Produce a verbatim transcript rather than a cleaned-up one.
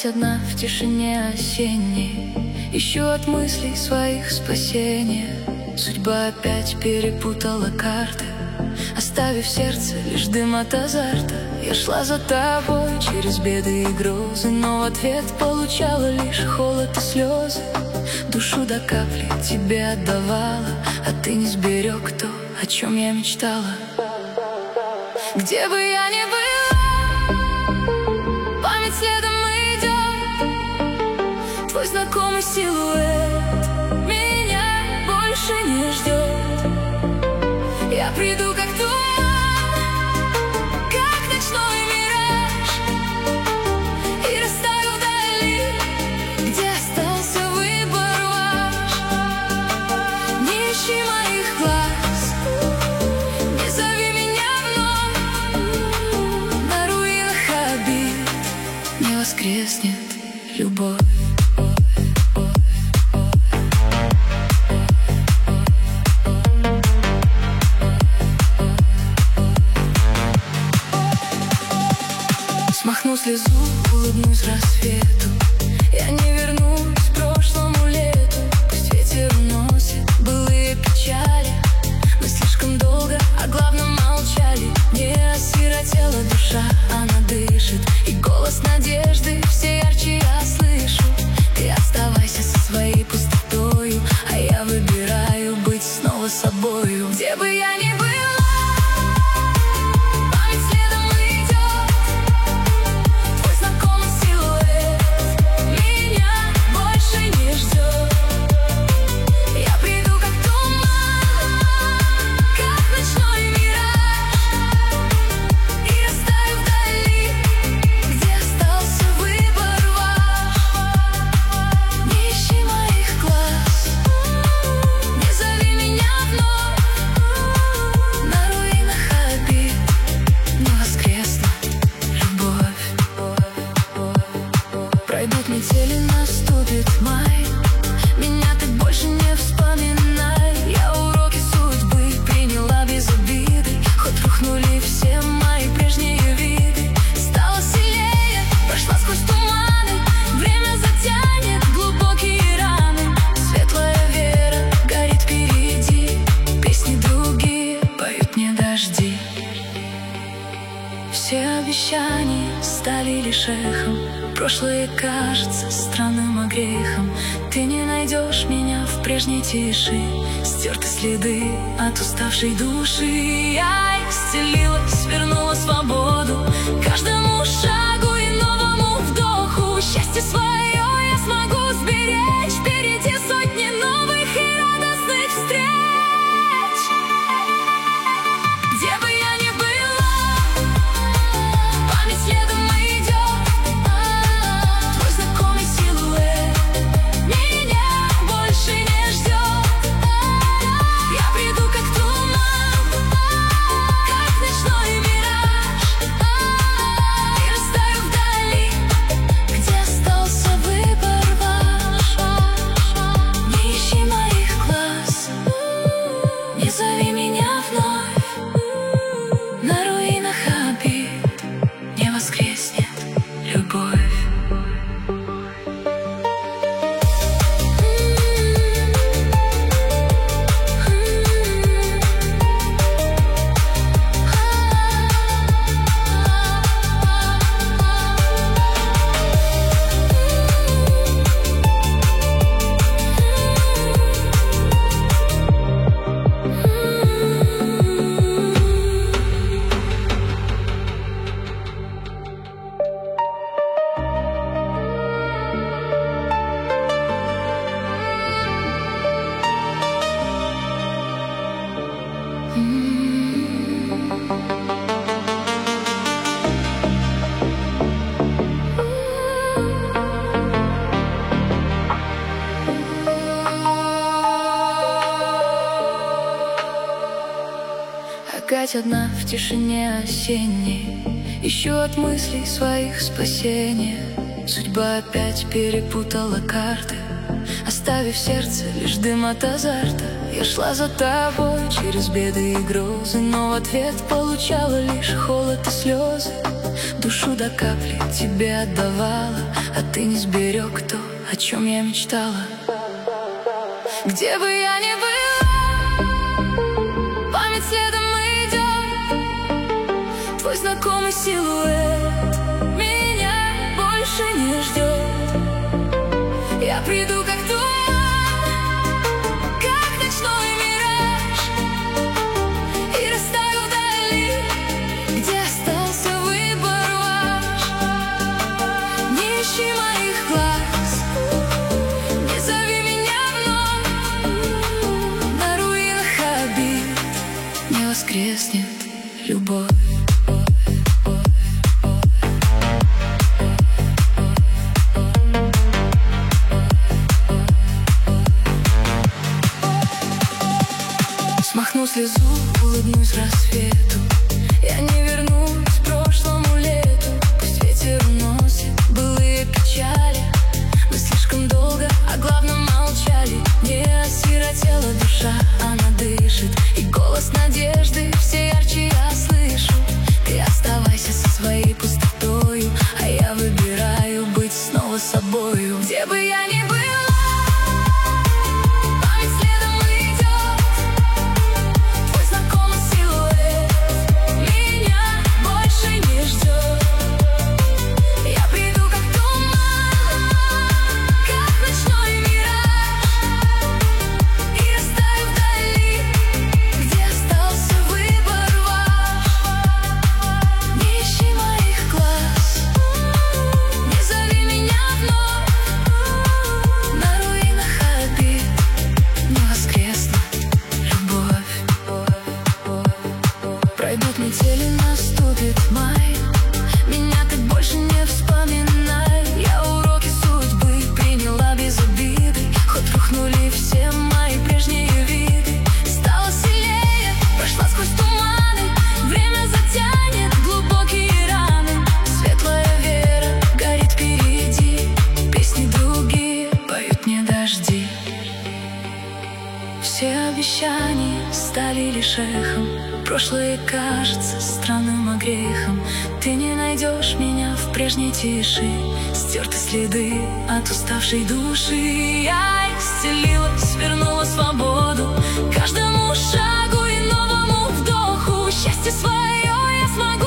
одна в тишине осенней, ищу от мыслей своих спасения. Судьба опять перепутала карты, оставив в сердце лишь дым от азарта. Я шла за тобой через беды и грозы, но в ответ получала лишь холод и слезы. Душу до капли тебе отдавала, а ты не сберег то, о чем я мечтала. Где бы я ни была, память следом идет. Твой знакомый силуэт меня больше не ждет. Я приду как туман, как ночной мираж, и растаю вдали, где остался выбор ваш. Не ищи моих глаз, не зови меня вновь. На руинах обид не воскреснет любовь. Смахну слезу, улыбнусь рассвету. Я не вернусь к прошлому лету. Пусть ветер уносит былые печали. Мы слишком долго о главном молчали. Не осиротела душа, она дышит, и голос надежды все ярче я слышу. Ты оставайся со своей пустотою, а я выбираю быть снова собою. Где бы я ни была, пройдут метели, наступит май. Меня ты больше не вспоминай. Я уроки судьбы приняла без обиды. Хоть рухнули все мои прежние виды. Стала сильнее, прошла сквозь туманы. Время затянет глубокие раны. Светлая вера горит впереди. Песни другие поют мне дожди. Все обещания стали лишь эхом. Прошлое кажется странным огрехом. Ты не найдешь меня в прежней тиши. Стерты следы от уставшей души. Я исцелилась, вернула свободу каждому шагу и новому вдоху. Счастье свое я смогу сберечь. Впереди сотни новых и радостных встреч. Где бы я ни была, память следом идет. Зови меня вновь. На руинах обид не воскреснет любовь. Опять одна в тишине осенней, ищу от мыслей своих спасения. Судьба опять перепутала карты, оставив в сердце лишь дым от азарта. Я шла за тобой через беды и грозы, но в ответ получала лишь холод и слезы. Душу до капли тебе отдавала, а ты не сберег то, о чем я мечтала. Где бы я ни была, память следом идет. Твой знакомый силуэт меня больше не ждет. Я приду как туман, как ночной мираж, и растаю вдали, где остался выбор ваш. Не ищи моих глаз, не зови меня вновь. На руинах обид не воскреснет любовь. Смахну слезу, улыбнусь рассвету. Я не вернусь к прошлому лету. Пусть ветер уносит былые печали. Мы слишком долго о главном молчали. Не осиротела душа, она дышит, и голос надежды все ярче я слышу. Ты оставайся со своей пустотою, а я выбираю быть снова собою. Где бы я ни была, пройдут недели, наступит май, меня ты больше не вспоминай. Я уроки судьбы приняла без обиды, хоть рухнули все мои прежние виды. Стала сильнее, прошла сквозь туманы, время затянет глубокие раны. Светлая вера горит впереди, песни другие поют мне дожди. Все обещания стали лишь эхом, прошлое кажется странным огрехом. Ты не найдешь меня в прежней тиши, стерты следы от уставшей души. Я исцелилась, вернула свободу каждому шагу и новому вдоху. Счастье свое я смогу